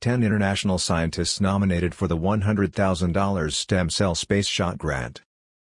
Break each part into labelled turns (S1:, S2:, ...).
S1: 10 international scientists nominated for the $100,000 Stem Cell Space Shot Grant.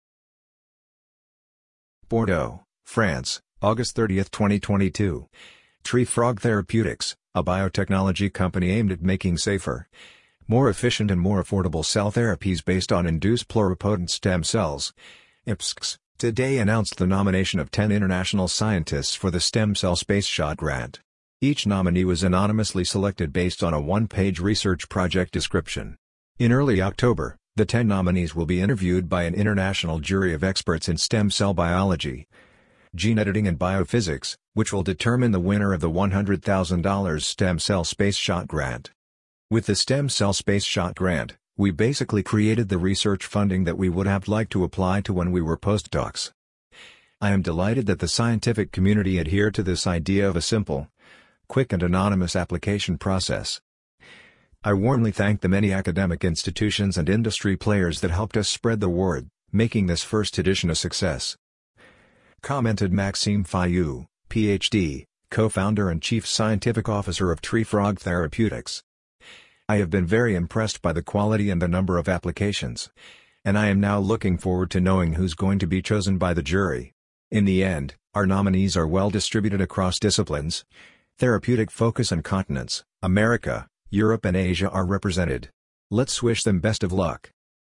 S1: Bordeaux, France, August 30, 2022. Tree Frog Therapeutics, a biotechnology company aimed at making safer, more efficient and more affordable cell therapies based on induced pluripotent stem cells, IPSCs, today announced the nomination of 10 international scientists for the Stem Cell Space Shot Grant. Each nominee was anonymously selected based on a one-page research project description. In early October, the 10 nominees will be interviewed by an international jury of experts in stem cell biology, gene editing and biophysics, which will determine the winner of the $100,000 Stem Cell Space Shot Grant. With the Stem Cell Space Shot Grant, we basically created the research funding that we would have liked to apply to when we were postdocs. I am delighted that the scientific community adhered to this idea of a simple, quick and anonymous application process. I warmly thank the many academic institutions and industry players that helped us spread the word, making this first edition a success. Commented Maxime Fayou, Ph.D., co-founder and chief scientific officer of Tree Frog Therapeutics. I have been very impressed by the quality and the number of applications, and I am now looking forward to knowing who's going to be chosen by the jury. In the end, our nominees are well distributed across disciplines. Therapeutic focus and continents, America, Europe and Asia are represented. Let's wish them best of luck.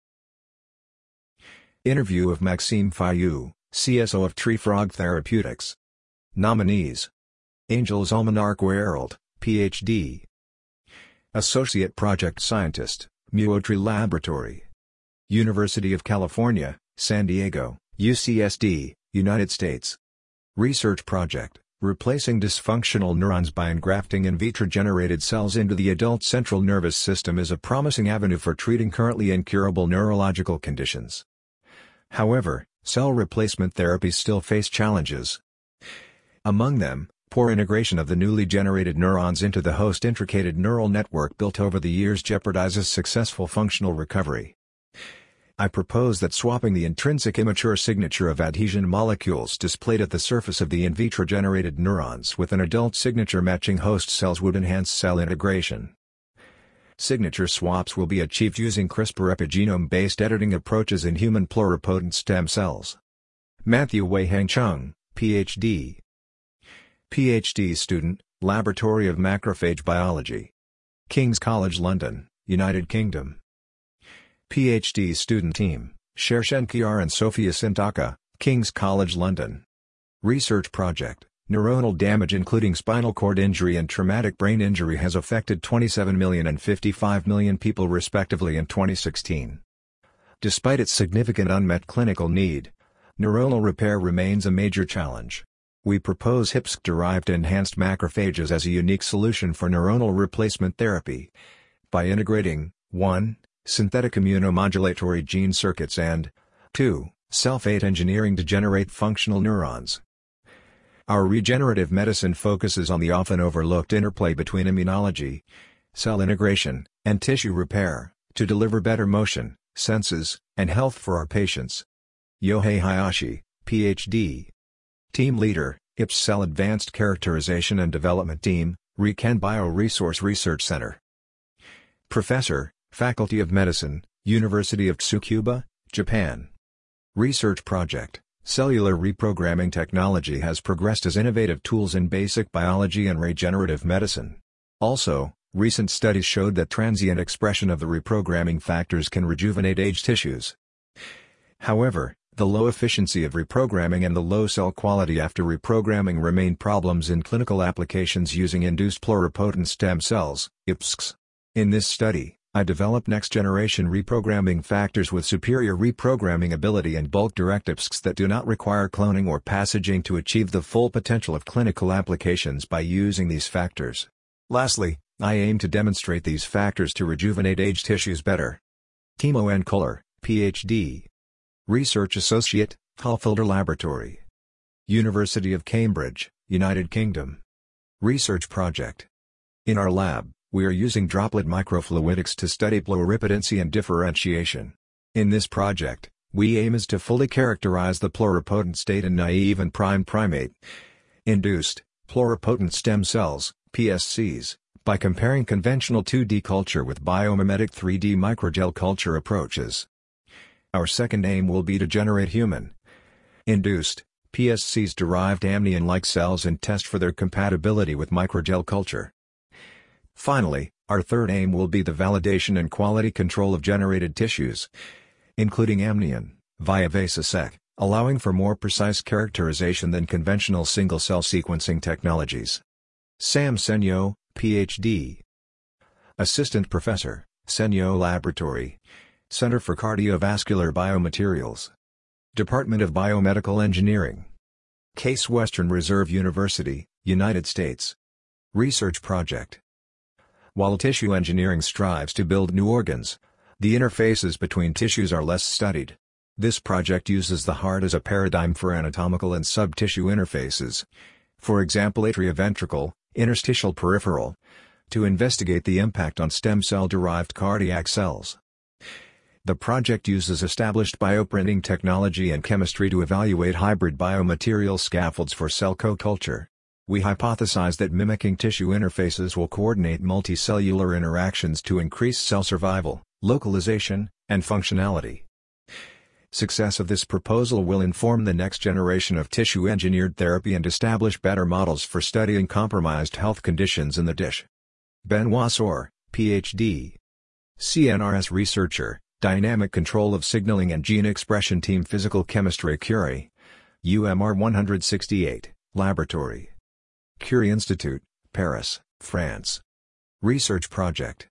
S1: Interview of Maxime Fayou, CSO of Tree Frog Therapeutics. Nominees: Angels Almanarque-Wereld, Ph.D. Associate Project Scientist, Muotree Laboratory. University of California, San Diego, UCSD, United States. Research Project: Replacing dysfunctional neurons by engrafting in vitro-generated cells into the adult central nervous system is a promising avenue for treating currently incurable neurological conditions. However, cell replacement therapies still face challenges. Among them, poor integration of the newly generated neurons into the host intricated neural network built over the years jeopardizes successful functional recovery. I propose that swapping the intrinsic immature signature of adhesion molecules displayed at the surface of the in vitro generated neurons with an adult signature matching host cells would enhance cell integration. Signature swaps will be achieved using CRISPR epigenome-based editing approaches in human pluripotent stem cells. Matthew Wei-Heng Chung, Ph.D. Ph.D. student, Laboratory of Macrophage Biology. King's College London, United Kingdom. Ph.D. student team, Shershen Kiar and Sophia Sintaka, King's College London. Research project: Neuronal damage including spinal cord injury and traumatic brain injury has affected 27 million and 55 million people respectively in 2016. Despite its significant unmet clinical need, neuronal repair remains a major challenge. We propose HIPSC-derived enhanced macrophages as a unique solution for neuronal replacement therapy by integrating 1. Synthetic immunomodulatory gene circuits and 2. Cell-fate engineering to generate functional neurons. Our regenerative medicine focuses on the often overlooked interplay between immunology, cell integration, and tissue repair, to deliver better motion, senses, and health for our patients. Yohei Hayashi, Ph.D. Team Leader, IPS Cell Advanced Characterization and Development Team, RIKEN Bioresource Research Center. Professor, Faculty of Medicine, University of Tsukuba, Japan. Research project: Cellular reprogramming technology has progressed as innovative tools in basic biology and regenerative medicine. Also, recent studies showed that transient expression of the reprogramming factors can rejuvenate aged tissues. However, the low efficiency of reprogramming and the low cell quality after reprogramming remain problems in clinical applications using induced pluripotent stem cells, IPSCs. In this study, I developed next-generation reprogramming factors with superior reprogramming ability and bulk-direct IPSCs that do not require cloning or passaging to achieve the full potential of clinical applications by using these factors. Lastly, I aim to demonstrate these factors to rejuvenate aged tissues better. Timo N. Kuller, Ph.D. Research Associate, Hullfilter Laboratory. University of Cambridge, United Kingdom. Research project. In our lab, we are using droplet microfluidics to study pluripotency and differentiation. In this project, we aim is to fully characterize the pluripotent state in naive and prime primate induced pluripotent stem cells, PSCs, by comparing conventional 2D culture with biomimetic 3D microgel culture approaches. Our second aim will be to generate human-induced, PSCs-derived amnion-like cells and test for their compatibility with microgel culture. Finally, our third aim will be the validation and quality control of generated tissues, including amnion, via VASA-seq, allowing for more precise characterization than conventional single-cell sequencing technologies. Sam Senyo, Ph.D. Assistant Professor, Senyo Laboratory, Center for Cardiovascular Biomaterials. Department of Biomedical Engineering. Case Western Reserve University, United States. Research Project. While tissue engineering strives to build new organs, the interfaces between tissues are less studied. This project uses the heart as a paradigm for anatomical and subtissue interfaces, for example atrioventricle, interstitial peripheral, to investigate the impact on stem cell-derived cardiac cells. The project uses established bioprinting technology and chemistry to evaluate hybrid biomaterial scaffolds for cell co-culture. We hypothesize that mimicking tissue interfaces will coordinate multicellular interactions to increase cell survival, localization, and functionality. Success of this proposal will inform the next generation of tissue-engineered therapy and establish better models for studying compromised health conditions in the dish. Benoit Sour, Ph.D. CNRS researcher, Dynamic Control of Signaling and Gene Expression Team Physical Chemistry Curie, UMR 168, Laboratory. Curie Institute, Paris, France. Research Project.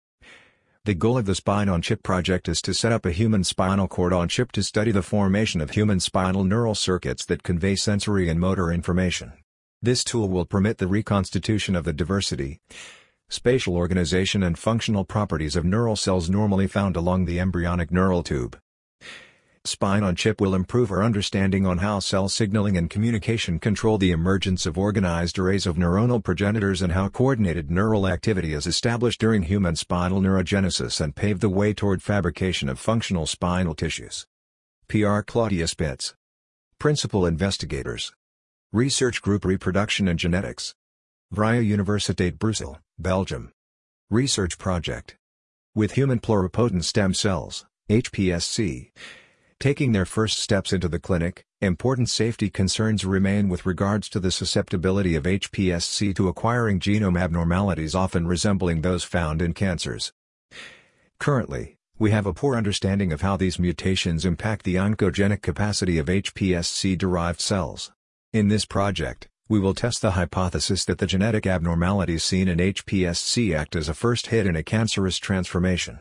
S1: The goal of the Spine-on-Chip project is to set up a human spinal cord on chip to study the formation of human spinal neural circuits that convey sensory and motor information. This tool will permit the reconstitution of the diversity, spatial organization and functional properties of neural cells normally found along the embryonic neural tube. Spine-on-Chip will improve our understanding on how cell signaling and communication control the emergence of organized arrays of neuronal progenitors and how coordinated neural activity is established during human spinal neurogenesis and pave the way toward fabrication of functional spinal tissues. P.R. Claudia Spitz. Principal Investigators. Research Group Reproduction and Genetics. Vrije Universiteit Brussels, Belgium. Research Project. With human pluripotent stem cells, HPSC, taking their first steps into the clinic, important safety concerns remain with regards to the susceptibility of HPSC to acquiring genome abnormalities often resembling those found in cancers. Currently, we have a poor understanding of how these mutations impact the oncogenic capacity of HPSC-derived cells. In this project, we will test the hypothesis that the genetic abnormalities seen in HPSC act as a first hit in a cancerous transformation.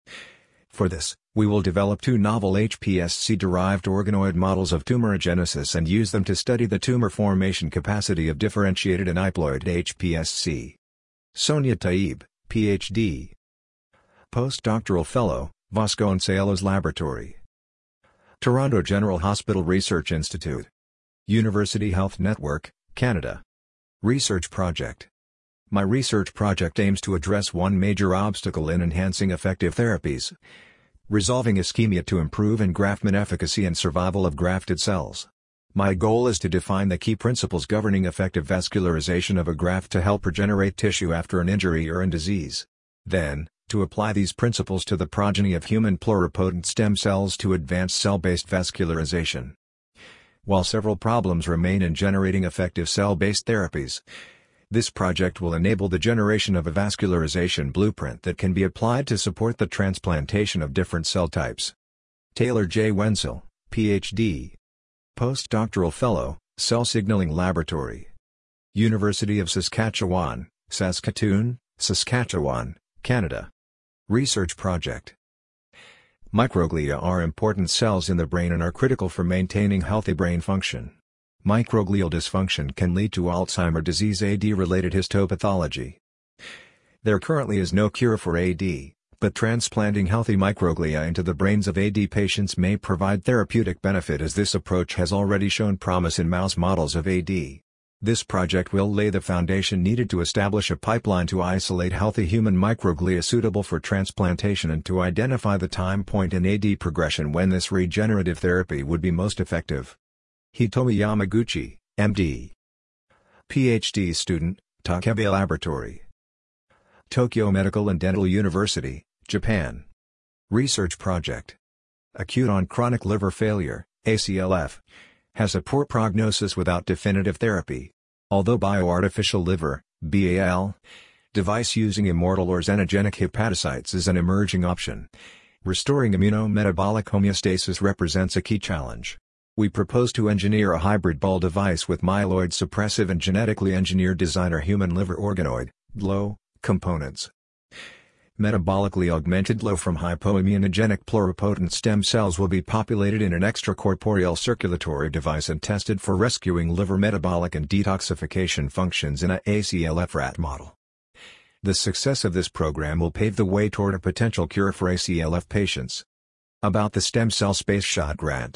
S1: For this, we will develop two novel HPSC-derived organoid models of tumorigenesis and use them to study the tumor formation capacity of differentiated aneuploid HPSC. Sonia Taib, Ph.D. Postdoctoral Fellow, Vasconcelos Laboratory. Toronto General Hospital Research Institute. University Health Network, Canada. Research Project. My research project aims to address one major obstacle in enhancing effective therapies: resolving ischemia to improve engraftment efficacy and survival of grafted cells. My goal is to define the key principles governing effective vascularization of a graft to help regenerate tissue after an injury or in disease. Then, to apply these principles to the progeny of human pluripotent stem cells to advance cell-based vascularization. While several problems remain in generating effective cell-based therapies, this project will enable the generation of a vascularization blueprint that can be applied to support the transplantation of different cell types. Taylor J. Wenzel, Ph.D. Postdoctoral Fellow, Cell Signaling Laboratory. University of Saskatchewan, Saskatoon, Saskatchewan, Canada. Research Project. Microglia are important cells in the brain and are critical for maintaining healthy brain function. Microglial dysfunction can lead to Alzheimer's disease AD-related histopathology. There currently is no cure for AD, but transplanting healthy microglia into the brains of AD patients may provide therapeutic benefit as this approach has already shown promise in mouse models of AD. This project will lay the foundation needed to establish a pipeline to isolate healthy human microglia suitable for transplantation and to identify the time point in AD progression when this regenerative therapy would be most effective. Hitomi Yamaguchi, M.D. Ph.D. student, Takebe Laboratory. Tokyo Medical and Dental University, Japan. Research project. Acute on chronic liver failure, ACLF, has a poor prognosis without definitive therapy. Although bioartificial liver, BAL, device using immortal or xenogenic hepatocytes is an emerging option, restoring immunometabolic homeostasis represents a key challenge. We propose to engineer a hybrid BAL device with myeloid suppressive and genetically engineered designer human liver organoid, GLO, components. Metabolically augmented GLO from hypoimmunogenic pluripotent stem cells will be populated in an extracorporeal circulatory device and tested for rescuing liver metabolic and detoxification functions in a ACLF rat model. The success of this program will pave the way toward a potential cure for ACLF patients. About the Stem Cell Space Shot Grant.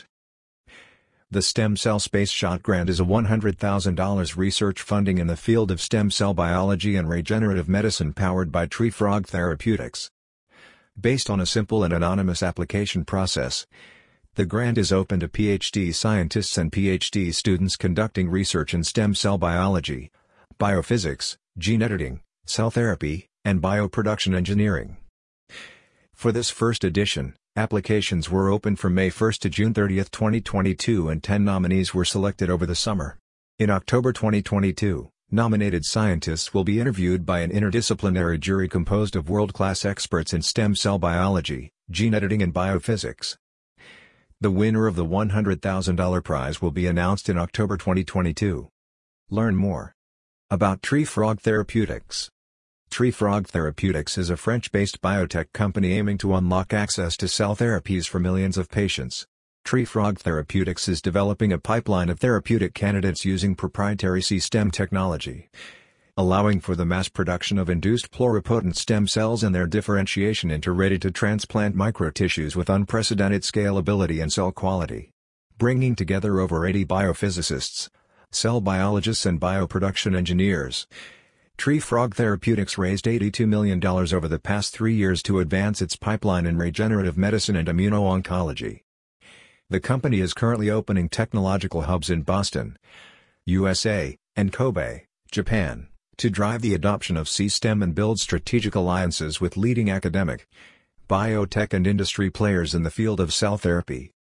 S1: The Stem Cell Space Shot Grant is a $100,000 research funding in the field of stem cell biology and regenerative medicine powered by TreeFrog Therapeutics. Based on a simple and anonymous application process, the grant is open to PhD scientists and PhD students conducting research in stem cell biology, biophysics, gene editing, cell therapy, and bioproduction engineering. For this first edition, applications were open from May 1 to June 30, 2022 and 10 nominees were selected over the summer. In October 2022, nominated scientists will be interviewed by an interdisciplinary jury composed of world-class experts in stem cell biology, gene editing and biophysics. The winner of the $100,000 prize will be announced in October 2022. Learn more about TreeFrog Therapeutics. TreeFrog Therapeutics is a French-based biotech company aiming to unlock access to cell therapies for millions of patients. TreeFrog Therapeutics is developing a pipeline of therapeutic candidates using proprietary C-stem technology, allowing for the mass production of induced pluripotent stem cells and their differentiation into ready-to-transplant microtissues with unprecedented scalability and cell quality. Bringing together over 80 biophysicists, cell biologists and bioproduction engineers, TreeFrog Therapeutics raised $82 million over the past 3 years to advance its pipeline in regenerative medicine and immuno-oncology. The company is currently opening technological hubs in Boston, USA, and Kobe, Japan, to drive the adoption of C-stem and build strategic alliances with leading academic, biotech and industry players in the field of cell therapy.